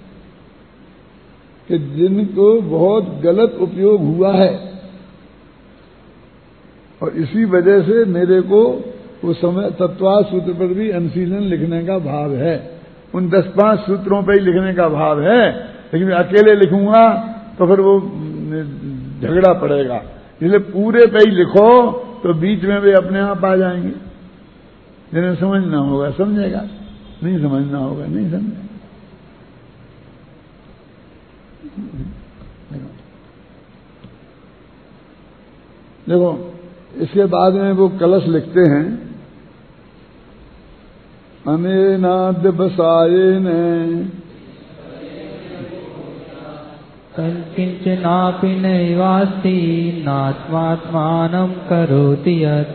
S1: कि जिनको बहुत गलत उपयोग हुआ है, और इसी वजह से मेरे को वो समय तत्वार्थ सूत्र पर भी अनुशीलन लिखने का भाव है, उन 10-5 सूत्रों पर ही लिखने का भाव है। लेकिन अकेले लिखूंगा तो फिर वो झगड़ा पड़ेगा, इसलिए पूरे पे ही लिखो तो बीच में भी अपने आप आ जाएंगे। जिन्हें समझना होगा समझेगा, नहीं समझना होगा नहीं समझेगा। देखो इसके बाद में वो कलश लिखते हैं, अनेनाद्य बसायेन
S2: किंचनापि नैवास्ति नात्मात्मानं करोति यत्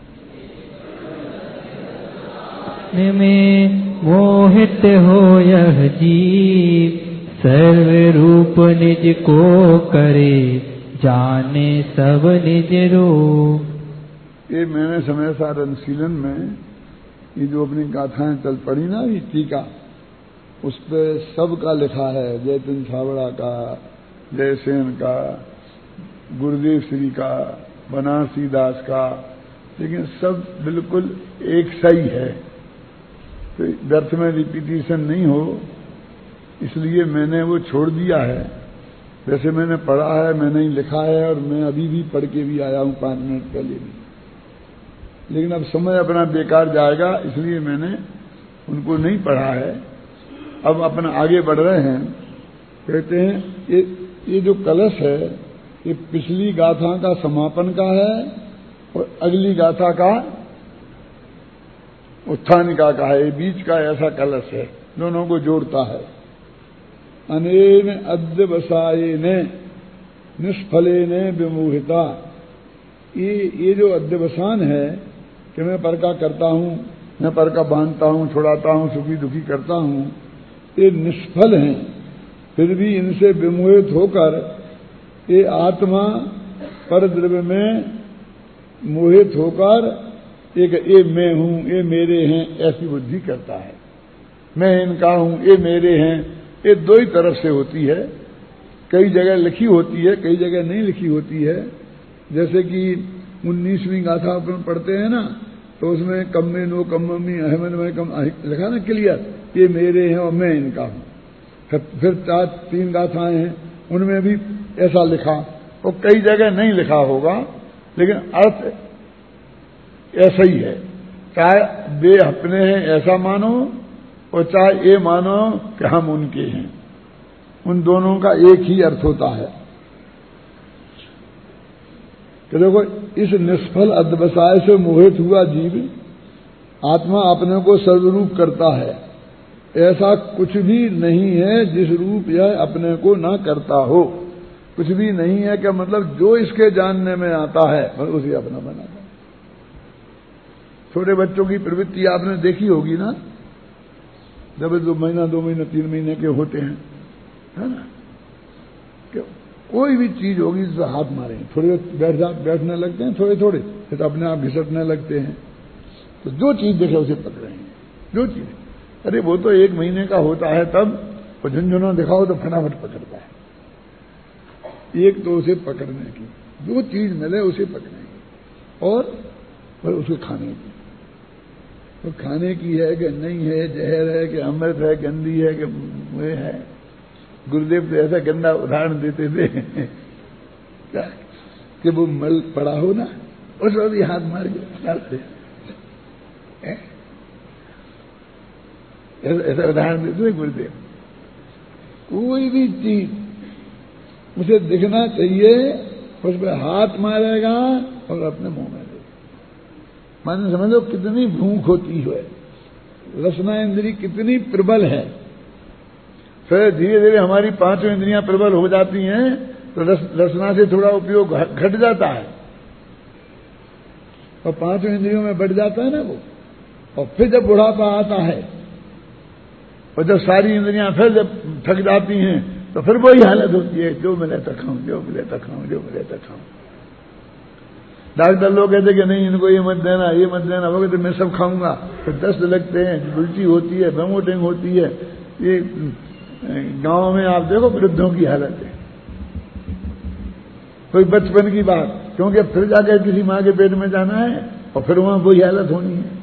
S2: में मोहित हो यह जीव सर्व रूप निज को करे जाने सब निज रूप।
S1: ये मैंने समय सार अनुशीलन में ये जो अपनी गाथाएं चल पड़ी ना, ये टीका, उस पर सबका लिखा है, जयतिन छावड़ा का, जयसेन का, गुरुदेव श्री का, बनारसी दास का, लेकिन सब बिल्कुल एक सही है, तो व्यर्थ में रिपीटिशन नहीं हो, इसलिए मैंने वो छोड़ दिया है। वैसे मैंने पढ़ा है, मैंने ही लिखा है, और मैं अभी भी पढ़ के भी आया हूं 5 मिनट पहले भी, लेकिन अब समय अपना बेकार जाएगा, इसलिए मैंने उनको नहीं पढ़ा है। अब अपना आगे बढ़ रहे हैं। कहते हैं ये जो कलश है ये पिछली गाथा का समापन का है और अगली गाथा का उत्थानिका का है, ये बीच का ऐसा कलश है, दोनों को जोड़ता है। अनेन अद्य वसायेने निष्फलेने विमोहिता, ये जो अध्यवसान है कि मैं पर का करता हूं, मैं पर का बांधता हूं, छुड़ाता हूं, सुखी दुखी करता हूं, ये निष्फल हैं, फिर भी इनसे विमोहित होकर ये आत्मा पर द्रव्य में मोहित होकर एक ये मैं हूं, ये मेरे हैं, ऐसी बुद्धि करता है। मैं इनका हूं, ये मेरे हैं, ये दो ही तरफ से होती है। कई जगह लिखी होती है, कई जगह नहीं लिखी होती है। जैसे कि 19वीं गाथा अपन पढ़ते हैं ना, तो उसमें कम्मे नो कम्मी अहमद में कम लिखा ना क्लियर, ये मेरे हैं और मैं इनका हूं। फिर 3 गाथाएं हैं, उनमें भी ऐसा लिखा, और कई जगह नहीं लिखा होगा, लेकिन अर्थ ऐसा ही है। चाहे वे अपने हैं ऐसा मानो, और चाहे ये मानो कि हम उनके हैं, उन दोनों का एक ही अर्थ होता है। कि देखो इस निष्फल अध्यवसाय से मोहित हुआ जीव आत्मा अपने को सर्वरूप करता है, ऐसा कुछ भी नहीं है जिस रूप यह अपने को ना करता हो। कुछ भी नहीं है क्या मतलब, जो इसके जानने में आता है उसे अपना बनाता है। छोटे बच्चों की प्रवृत्ति आपने देखी होगी ना, जब 2 महीना 2 महीना 3 महीने के होते हैं, है ना, कि कोई भी चीज होगी जिससे हाथ मारेंगे, थोड़े बैठने लगते हैं, थोड़े थोड़े फिर तो अपने आप घिसटने लगते हैं। तो जो चीज देखे उसे पकड़ेंगे, जो चीज, अरे वो तो 1 महीने का होता है, तब वो झुंझुना दिखाओ तो फटाफट पकड़ता है। एक तो उसे पकड़ने की, जो चीज मिले उसे पकड़ने की, और उसे खाने की। तो खाने की है कि नहीं है, जहर है कि अमृत है, गंदी है कि वे है। गुरुदेव तो ऐसा गंदा उदाहरण देते थे कि वो मल पड़ा हो ना, उस वक्त ही हाथ मार के डालते, ऐसा उदाहरण देते थे गुरुदेव। कोई भी चीज उसे दिखना चाहिए, उस पर हाथ मारेगा और अपने मुंह में देगा। माने समझ लो कितनी भूख होती है, रसना इंद्री कितनी प्रबल है। फिर धीरे धीरे हमारी 5 इंद्रियां प्रबल हो जाती हैं, तो रसना से थोड़ा उपयोग घट जाता है, और 5 इंद्रियों में बढ़ जाता है ना वो। और फिर जब बुढ़ापा आता है, और जब सारी इंद्रियां फिर जब थक जाती हैं, तो फिर वही हालत होती है, जो मिले तो खाऊं, जो मिले तो खाऊं, जो मिले तो खाऊं। डॉक्टर लोग कहते कि नहीं इनको ये मत देना, ये मत देना, वो कहते मैं सब खाऊंगा, फिर दस्त लगते हैं, उल्टी होती है, वोमिटिंग होती है। ये गांव में आप देखो वृद्धों की हालत है, कोई बचपन की बात, क्योंकि अब फिर जाकर किसी माँ के पेट में जाना है और फिर वहां वही हालत होनी है।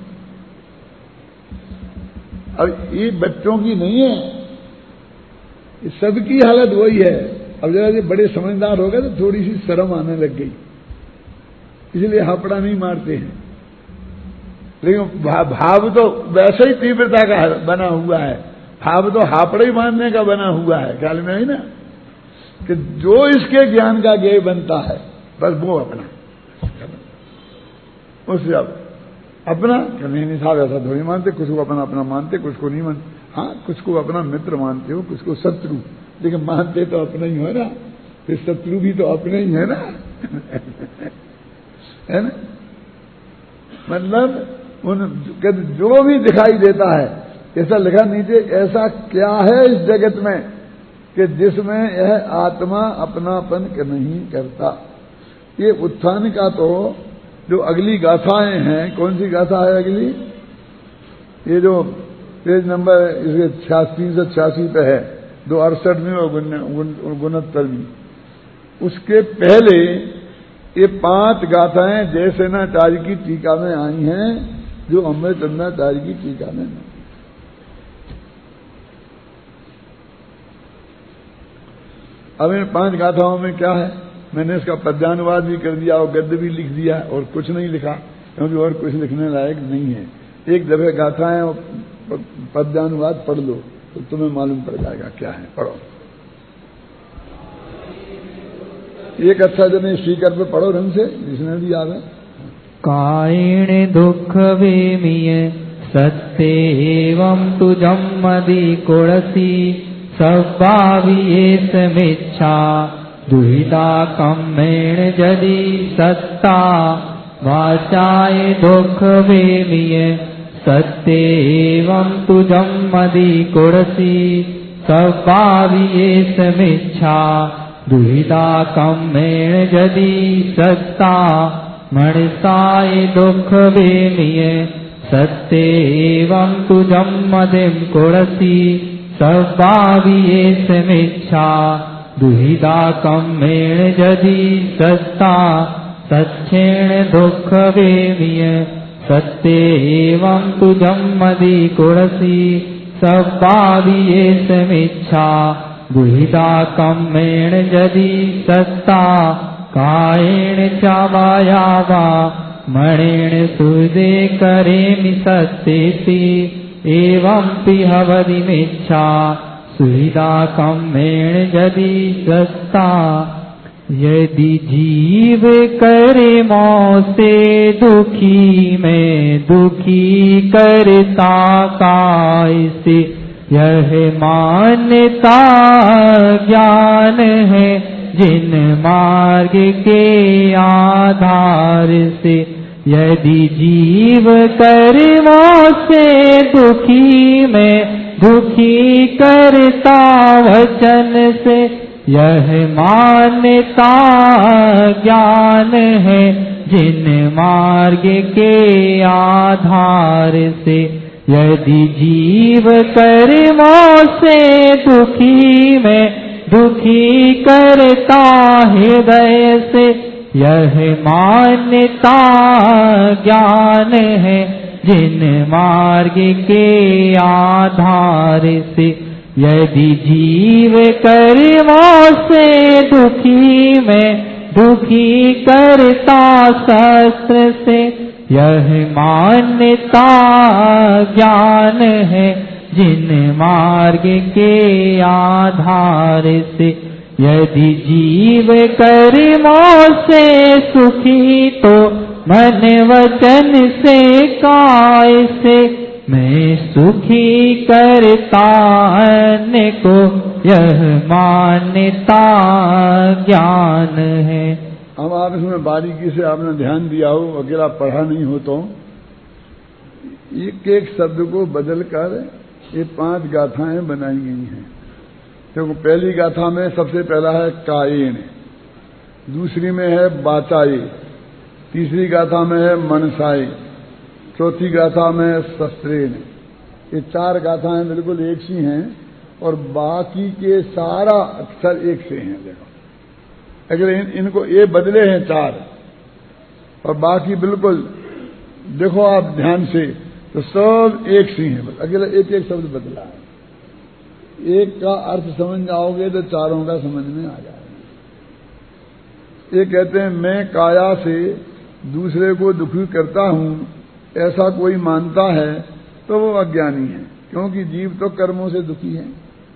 S1: अब ये बच्चों की नहीं है, ये सबकी हालत वही है। अब जरा ये बड़े समझदार हो गए तो थोड़ी सी शर्म आने लग गई, इसलिए हापड़ा नहीं मारते हैं। लेकिन भाव तो वैसे ही तीव्रता का बना हुआ है, भाव तो हापड़े ही मारने का बना हुआ है। ख्याल में है ना कि जो इसके ज्ञान का ज्ञेय बनता है बस वो अपना, उससे अब अपना नहीं साहब ऐसा थोड़ी मानते, कुछ को अपना अपना मानते, कुछ को नहीं मानते। हाँ, कुछ को अपना मित्र मानते हो, कुछ को शत्रु, लेकिन मानते तो अपना ही हो ना, फिर शत्रु भी तो अपने ही है ना है ना। मतलब उन जो भी दिखाई देता है, ऐसा लिखा नीचे, ऐसा क्या है इस जगत में कि जिसमें यह आत्मा अपनापन नहीं करता। ये उत्थान का तो जो अगली गाथाएं हैं, कौन सी गाथा है अगली, ये जो पेज नंबर इसके 386 पे है, 268 और 69, उसके पहले ये 5 गाथाएं जयसेनाचार्य की टीका में आई हैं, जो अमृतचंद्राचार्य की टीका में नहीं। अब इन 5 गाथाओं में क्या है, मैंने इसका पद्यानुवाद भी कर दिया और गद्य भी लिख दिया और कुछ नहीं लिखा, क्योंकि और कुछ लिखने लायक नहीं है। एक दफे गाथाएं और पद्यानुवाद पढ़ लो तो तुम्हें मालूम पड़ जाएगा क्या है। पढ़ो, एक अच्छा जने स्पीकर पे पढ़ो ढंग से, जिसने भी याद है।
S2: कायेण दुख वेमिय सत्य एवं तुझम मदि कोड़सी सभाविये समिच्छा दुहिता कम्मेण जदि सत्ता वाचाय दुख वेमिय सत्य एवं तुझम मदि कोड़सी सभाविये समिच्छा दुहिता कम्मेण जदि सत्ता मणिसाय दुख वेमिय सत्य एवं तुझम मदिम कोड़सी सभाविये समिच्छा दुहिता कम्मेण जदि सत्ता सच्छेण दुख वेमिय सत्य एवं तुझम मदि कोड़सी सभाविये समिच्छा दुहिता कम्मेण जदि सत्ता कायेण चावाया वा मणेन सुदे करेमि सत्येति एवं पिहवदिमिच्छा सुविधा कम्मेण जदि सत्ता यदि जीव करे मौसे दुखी में दुखी करता कायसे यह मान्यता ज्ञान है जिन मार्ग के आधार से यदि जीव कर्मों से दुखी में दुखी करता वचन से यह मान्यता ज्ञान है जिन मार्ग के आधार से यदि जीव कर्मों से दुखी में दुखी करता हृदय से यह मान्यता ज्ञान है जिन मार्ग के आधार से यदि जीव कर्मों से दुखी में दुखी करता शास्त्र से यह मान्यता ज्ञान है जिन मार्ग के आधार से यदि जीव कर्मों से सुखी तो मन वचन से काय से मैं सुखी करता अन्य को यह मान्यता ज्ञान है।
S1: अब आप इसमें बारीकी से आपने ध्यान दिया हो, अकेला पढ़ा नहीं हो तो एक एक शब्द को बदलकर ये 5 गाथाएं बनाई गई हैं। क्योंकि पहली गाथा में सबसे पहला है कायेन, दूसरी में है बाचाए, तीसरी गाथा में है मनसाए, चौथी गाथा में है शस्त्रेण। ये 4 गाथाएं बिल्कुल एक सी हैं और बाकी के सारा अक्षर एक से हैं। देखो अगर इनको ये बदले हैं 4 और बाकी बिल्कुल देखो आप ध्यान से तो सब एक सी हैं, अकेला एक एक शब्द बदला है। एक का अर्थ समझ जाओगे तो चारों का समझ में आ जाएगा। ये कहते हैं मैं काया से दूसरे को दुखी करता हूं, ऐसा कोई मानता है तो वो अज्ञानी है, क्योंकि जीव तो कर्मों से दुखी है।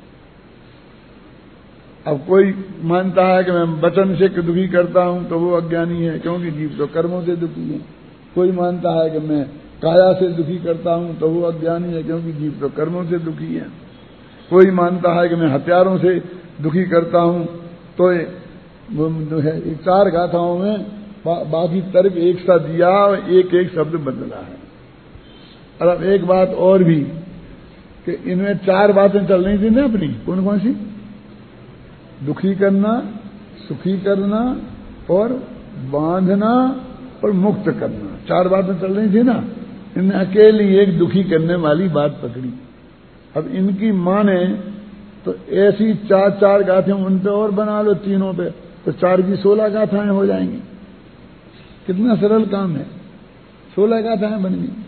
S1: अब कोई मानता है कि मैं वचन से दुखी करता हूं तो वो अज्ञानी है, क्योंकि जीव तो कर्मों से दुखी है। कोई मानता है कि मैं काया से दुखी करता हूं तो वो अज्ञानी है, क्योंकि जीव तो कर्मों से दुखी है। कोई मानता है कि मैं हथियारों से दुखी करता हूं तो है। 4 गाथाओं में बाकी तर्क एक सा दिया और एक एक शब्द बदला है। और अब एक बात और भी कि इनमें 4 बातें चल रही थी ना अपनी, कौन कौन सी? दुखी करना, सुखी करना और बांधना और मुक्त करना, 4 बातें चल रही थी ना। इनने अकेली एक दुखी करने वाली बात पकड़ी। अब इनकी माने तो ऐसी 4 गाथें उन पे और बना लो, तीनों पे, तो 4 की 16 गाथाएं हो जाएंगी। कितना सरल काम है, 16 गाथाएं बन गई।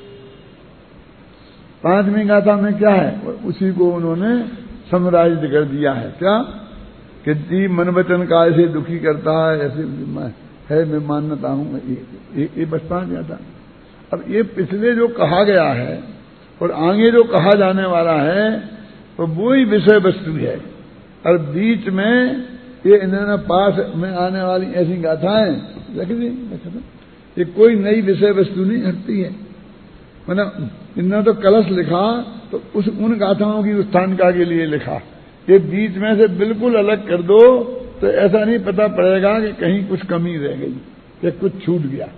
S1: 5वीं गाथा में क्या है, उसी को उन्होंने समराइज कर दिया है। क्या कि जीव मन वचन काय से दुखी करता है, ऐसे है मैं मानता हूं। ये बस 5 गाथा। अब ये पिछले जो कहा गया है और आगे जो कहा जाने वाला है तो वही विषय वस्तु है, और बीच में ये इन्होंने पास में आने वाली ऐसी गाथाएं रख दी। ये कोई नई विषय वस्तु नहीं हटती है। मतलब इन्होंने तो कलश लिखा तो उन गाथाओं की उत्थानका के लिए लिखा। ये बीच में से बिल्कुल अलग कर दो तो ऐसा नहीं पता पड़ेगा कि कहीं कुछ कमी रह गई या कुछ छूट गया।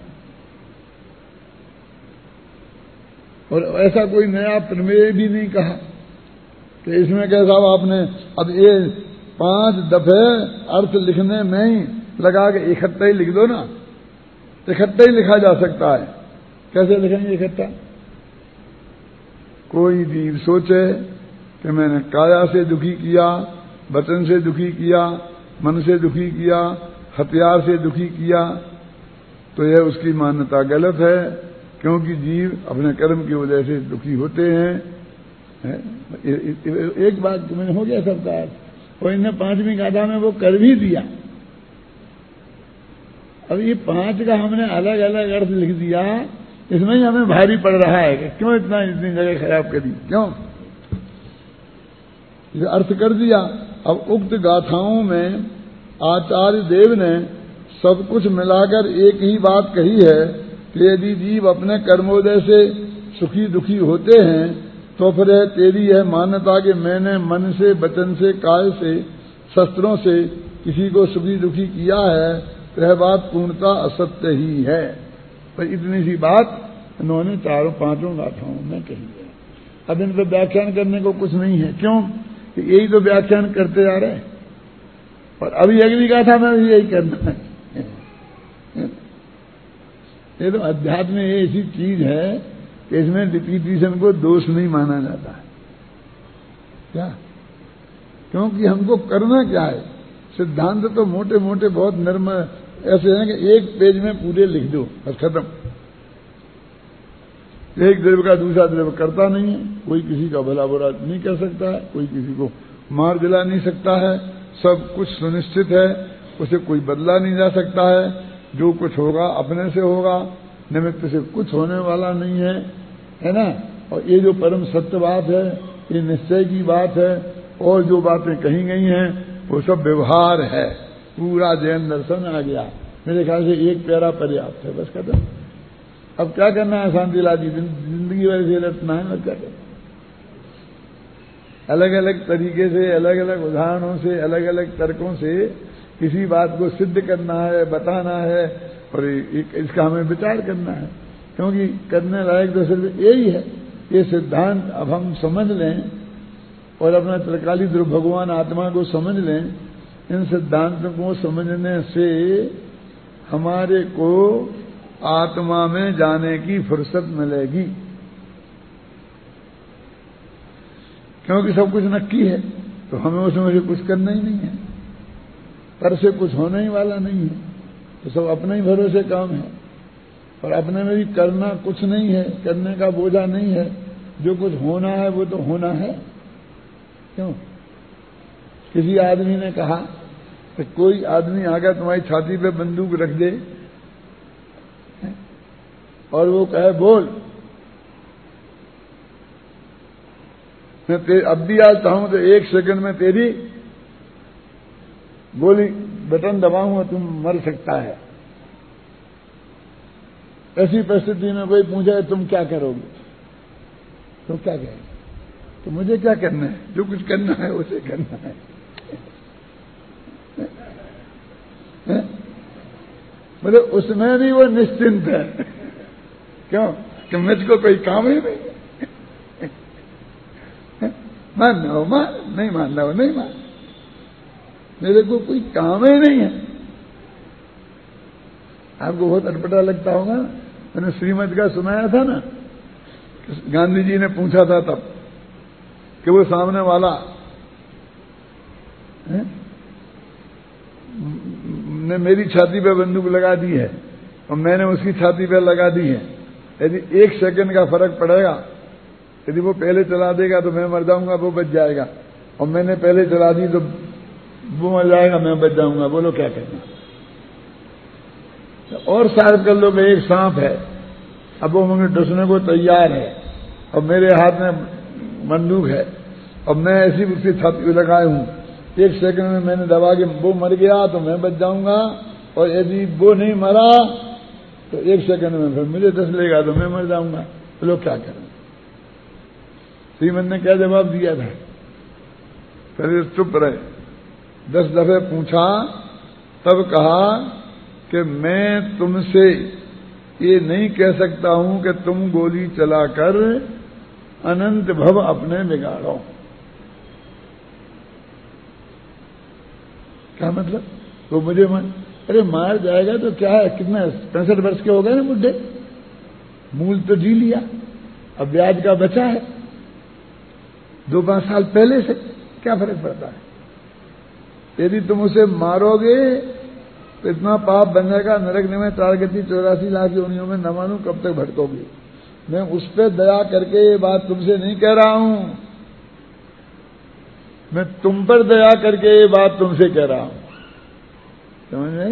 S1: और ऐसा कोई नया प्रमेय भी नहीं कहा कि इसमें क्या साहब आपने अब ये 5 दफे अर्थ लिखने में ही लगा के इकट्ठा ही लिख दो ना, इकट्ठा ही लिखा जा सकता है। कैसे लिखेंगे इकट्ठा? कोई जीव सोचे कि मैंने काया से दुखी किया, वचन से दुखी किया, मन से दुखी किया, हथियार से दुखी किया, तो यह उसकी मान्यता गलत है, क्योंकि जीव अपने कर्म की वजह से दुखी होते हैं। एक बात मैंने हो गया सबका। और इन्हें 5वीं गाथा में वो कर भी दिया। अब ये 5 का हमने अलग अलग अर्थ लिख दिया, इसमें ही हमें भारी पड़ रहा है कि क्यों इतनी जगह खराब करी, क्यों इसे अर्थ कर दिया। अब उक्त गाथाओं में आचार्य देव ने सब कुछ मिलाकर एक ही बात कही है कि यदि जीव अपने कर्मोदय से सुखी दुखी होते हैं तो फिर तेरी यह मान्यता कि मैंने मन से, वचन से, काय से, शस्त्रों से किसी को सुखी दुखी किया है, तो यह बात पूर्णतः असत्य ही है। तो इतनी सी बात इन्होंने 4-5 गाथाओं में कही है। अब इन पर व्याख्यान करने को कुछ नहीं है, क्यों कि यही तो व्याख्यान करते जा रहे हैं और अभी अगली गाथा में भी यही करना है। ये तो अध्यात्म ऐसी चीज है कि इसमें रिपीटिशन को दोष नहीं माना जाता है। क्या? क्योंकि हमको करना क्या है? सिद्धांत तो मोटे मोटे बहुत नर्म ऐसे हैं कि एक पेज में पूरे लिख दो बस खत्म। एक द्रव्य का दूसरा द्रव्य करता नहीं है, कोई किसी का भला बुरा नहीं कर सकता है, कोई किसी को मार दिला नहीं सकता है, सब कुछ सुनिश्चित है, उसे कोई बदला नहीं जा सकता है। जो कुछ होगा अपने से होगा, निमित्त से कुछ होने वाला नहीं है ना। और ये जो परम सत्य बात है, ये निश्चय की बात है, और जो बातें कही गई हैं वो सब व्यवहार है। पूरा जैन दर्शन आ गया। मेरे ख्याल से एक प्यारा पर्याप्त है, बस खत्म। अब क्या करना है? शांतिलाल जी जिंदगी भर से लटना है और क्या करना? अलग अलग तरीके से, अलग अलग उदाहरणों से, अलग अलग तर्कों से किसी बात को सिद्ध करना है, बताना है, और इसका हमें विचार करना है, क्योंकि करने लायक तो सिर्फ यही है। ये सिद्धांत अब हम समझ लें और अपना त्रिकाली ध्रुव भगवान आत्मा को समझ लें। इन सिद्धांतों को समझने से हमारे को आत्मा में जाने की फुर्सत मिलेगी, क्योंकि सब कुछ नक्की है, तो हमें उसमें से कुछ करना ही नहीं है। पर से कुछ होने ही वाला नहीं है, तो सब अपने ही भरोसे काम है। और अपने में भी करना कुछ नहीं है, करने का बोझा नहीं है। जो कुछ होना है वो तो होना है। क्यों? किसी आदमी ने कहा कि कोई आदमी आकर तुम्हारी छाती पे बंदूक रख दे और वो कहे बोल, मैं अब भी आज चाहूं तो 1 सेकंड में तेरी गोली बटन दबाऊंगा, तुम मर सकता है। ऐसी परिस्थिति में कोई पूछे तुम क्या करोगे, तो क्या कहेंगे? तो मुझे क्या करना है, जो कुछ करना है उसे करना है। मतलब उसमें भी वो निश्चिंत है। क्यों? कि मुझको कोई काम ही नहीं। मानना हो मान, नहीं मानना हो नहीं मान, मेरे को कोई काम ही नहीं है। आपको बहुत अटपटा लगता होगा, मैंने श्रीमद का सुनाया था ना, गांधी जी ने पूछा था तब कि वो सामने वाला ने मेरी छाती पे बंदूक लगा दी है और मैंने उसकी छाती पे लगा दी है, यदि 1 सेकंड का फर्क पड़ेगा, यदि वो पहले चला देगा तो मैं मर जाऊंगा, वो बच जाएगा, और मैंने पहले चला दी तो वो मर जाएगा, मैं बच जाऊंगा। बोलो क्या करना? और सार्थ कर लो कि एक सांप है, अब वो मुझे डसने को तैयार है और मेरे हाथ में बंदूक है और मैं ऐसी उसकी छाती पे लगाए हूं, 1 सेकंड में मैंने दबा के वो मर गया तो मैं बच जाऊंगा, और यदि वो नहीं मरा तो 1 सेकंड में फिर मुझे डस लेगा तो मैं मर जाऊंगा। तो लोग क्या करें? श्रीमन ने क्या जवाब दिया था? फिर चुप रहे, 10 दफे पूछा, तब कहा कि मैं तुमसे ये नहीं कह सकता हूं कि तुम गोली चलाकर अनंत भव अपने बिगाड़ो। क्या मतलब? तो मुझे अरे मार जाएगा तो क्या है, कितना 65 वर्ष के हो गए ना बुढ़े, मूल तो जी लिया, अब ब्याज का बचा है, 2-5 साल पहले से क्या फर्क पड़ता है? यदि तुम उसे मारोगे तो इतना पाप बन जाएगा, नरक में 84 लाख योनियों में न मालूम कब तक भटकोगे। मैं उस पर दया करके ये बात तुमसे नहीं कह रहा हूं, मैं तुम पर दया करके ये बात तुमसे कह रहा हूं। समझ में?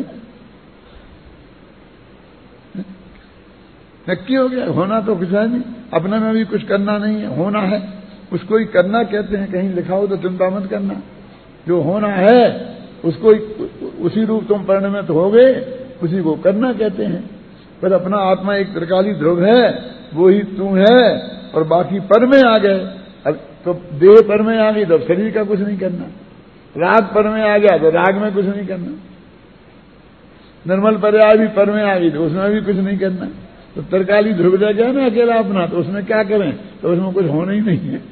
S1: नक्की हो गया, होना तो कुछ है नहीं, अपने में भी कुछ करना नहीं है, होना है, उसको ही करना कहते हैं। कहीं लिखा हो तो चिंता मत करना, जो होना है उसको उसी रूप तुम परिणमित हो गए, उसी को करना कहते हैं। पर अपना आत्मा एक त्रिकाली ध्रुव है, वो ही तू है, और बाकी पर में आ गए। तो देह पर में आ गई तो शरीर का कुछ नहीं करना, राग पर में आ गया तो राग में कुछ नहीं करना, निर्मल पर्याय भी पर में आ गई तो उसमें भी कुछ नहीं करना। तो त्रिकाली ध्रुव रह गया ना अकेला अपना, तो उसमें क्या करें? तो उसमें कुछ होना ही नहीं है।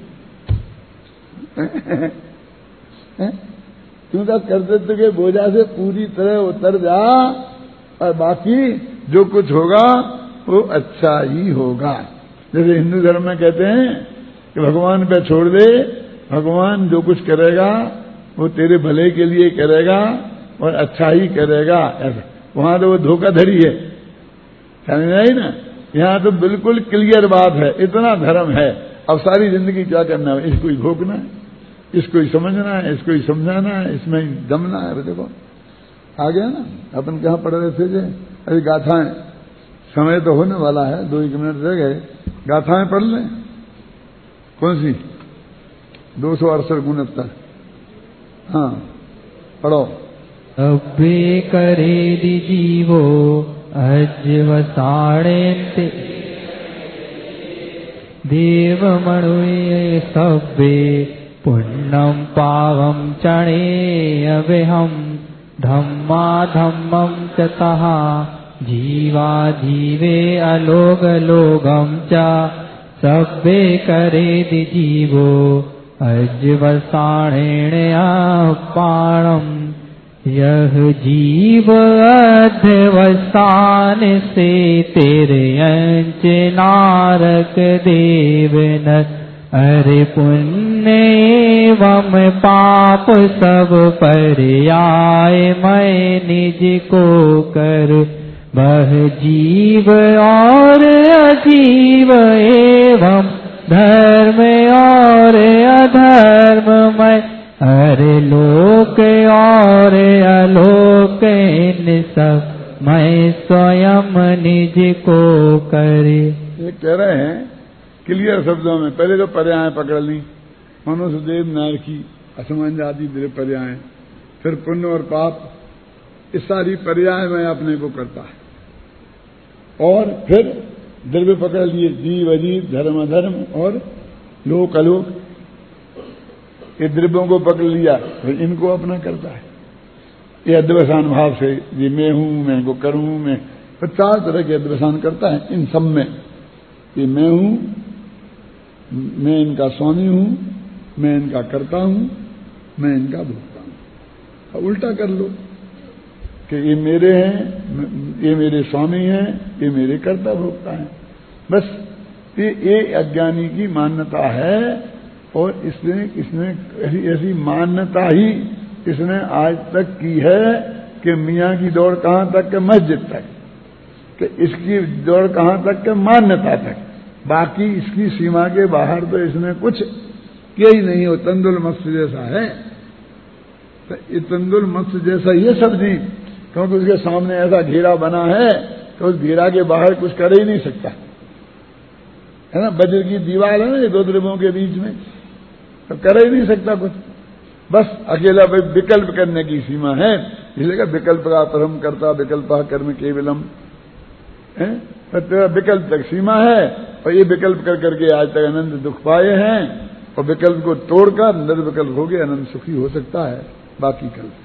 S1: तू तो कर्तव्य के बोझा से पूरी तरह उतर जा, और बाकी जो कुछ होगा वो अच्छा ही होगा। जैसे हिंदू धर्म में कहते हैं कि भगवान पे छोड़ दे, भगवान जो कुछ करेगा वो तेरे भले के लिए करेगा और अच्छा ही करेगा। ऐसा वहां तो वो धोखाधड़ी है, समझ आई ना? यहां तो बिल्कुल क्लियर बात है, इतना धर्म है। अब सारी जिंदगी क्या करना है? इसको ही भोगना है, इसको ही समझना है, इसको ही समझाना है, इसमें ही दमना है। देखो आ गया ना, अपन कहाँ पढ़ रहे थे? अभी गाथाएं, समय तो होने वाला है, 2-1 मिनट रह गए, गाथाएं पढ़ लें। कौन सी? 268-69। हाँ पढ़ो।
S2: अब्बे करे जीवो अज्वसाणेन्ते देवमणुये सब्बे पुण्यं पावं चणेऽवेहं धम्मा धम्मं च तः जीवा जीवे अलोकलोकं च सब्बे करेदि जीवो अज्वसाणेन अपाणम् यह जीव अध्यवसान से तेरे अंच नारक देव न अरे पुण्य एवं पाप सब पर्याय मैं निज को कर, वह जीव और अजीव एवं धर्म और अधर्म मैं, अरे लोक और अलोक इन सब मैं स्वयं निज को करे।
S1: ये कह रहे हैं क्लियर शब्दों में। पहले तो पर्याय पकड़ ली, मनुष्य देव नारकी असमंज आदि पर्याय, फिर पुण्य और पाप, इस सारी पर्याय में अपने को करता है। और फिर द्रव्य पकड़ लिए, जीव अजीव धर्म अधर्म और लोक अलोक, ये द्रव्यों को पकड़ लिया, फिर इनको अपना करता है। ये अध्यवसान भाव से, ये मैं हूं, मैं इनको करूं, मैं 50 तरह के अध्यवसान करता है। इन सब में ये मैं हूं, मैं इनका स्वामी हूं, मैं इनका करता हूं, मैं इनका भोगता हूं। अब उल्टा कर लो कि ये मेरे हैं, ये मेरे स्वामी हैं, ये मेरे कर्ता भोगता हैं। बस ये अज्ञानी की मान्यता है। और इसने ऐसी मान्यता ही इसने आज तक की है कि मियाँ की दौड़ कहाँ तक के मस्जिद तक, कि इसकी दौड़ कहाँ तक के मान्यता तक, बाकी इसकी सीमा के बाहर तो इसने कुछ किया ही नहीं हो। तंदुल मत्स्य जैसा है, तो ये तंदुल मत्स्य जैसा ये सब्जी, क्योंकि उसके सामने ऐसा घेरा बना है तो उस घेरा के बाहर कुछ कर ही नहीं सकता, है ना। वज्र की दीवार है ना ये दो द्रव्यों के बीच में, तो कर ही नहीं सकता कुछ। बस अकेला विकल्प करने की सीमा है, इसलिए विकल्प का परम करता विकल्प कर्म केवलम है। तो तेरा विकल्प तक सीमा है, और ये विकल्प कर करके आज तक अनंत दुख पाए हैं, और विकल्प को तोड़कर निर्विकल्प हो गए अनंत सुखी हो सकता है बाकी कल।